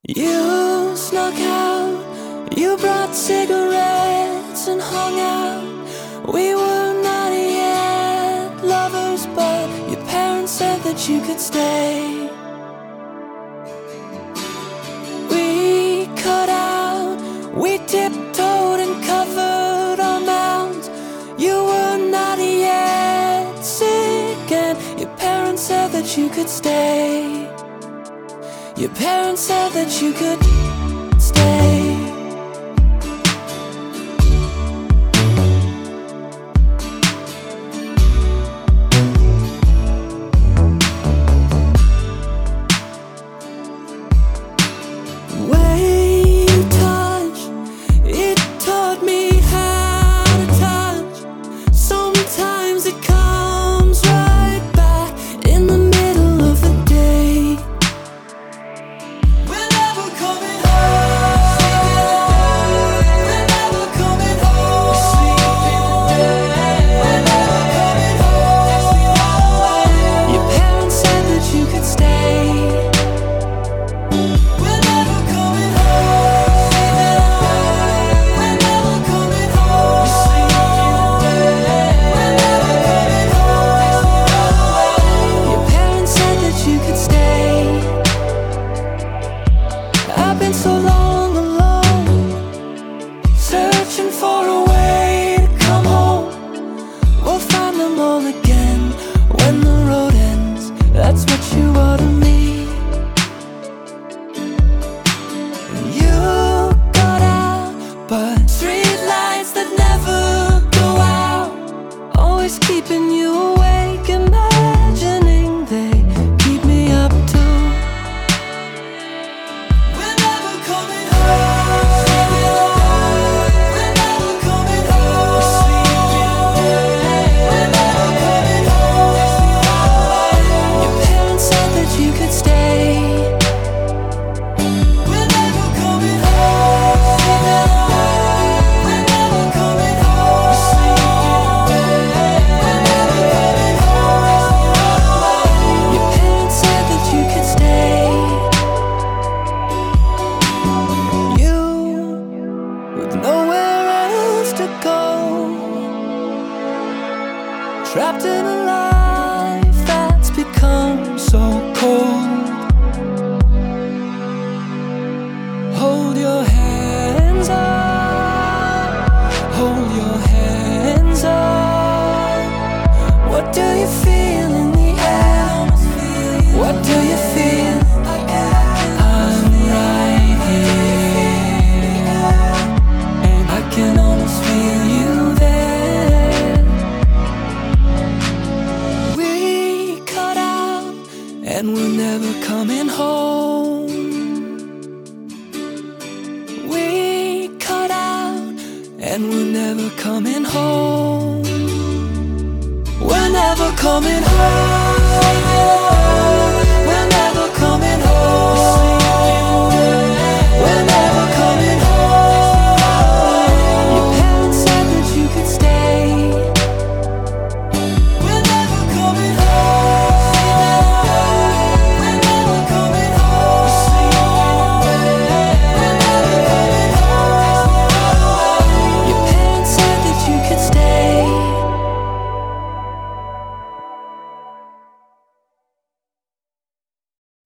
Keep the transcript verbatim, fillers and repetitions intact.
You snuck out, you brought cigarettes and hung out. We were not yet lovers, but your parents said that you could stay. We cut out, we tiptoed and covered our mouths. You were not yet sick, and your parents said that you could stay. Your parents said that you could stay. Way you touch, it taught me how to touch. Sometimes it comes right back in the middle of the day. We're never coming home. We're never coming home. We sleep in the day. We're never coming home. Your parents said that you could stay. We're never coming home. We're never coming home. We sleep in the day. We're never coming home. Your parents said that you could stay. I've been so long alone, searching for a way to come home. We'll find them all again when the road ends. That's what you are to me. You got out, but street lights that never go out, always keeping you awake, imagining they keep me up too. We're never coming home. We're never coming home. We sleep in the day. We're never coming home. Your parents said that you could stay. We're never coming home. We're never coming home. We sleep in the day. We're never coming home. Your parents said that you could stay. You, with nowhere else to go, trapped in a life that's become so cold. Hold your hands up, hold your hands up. What do you feel in the air? What do you feel? I'm right here, and I can almost feel you there. We cut out, and we're never coming home. We cut out, and we're never coming home. We're never coming home.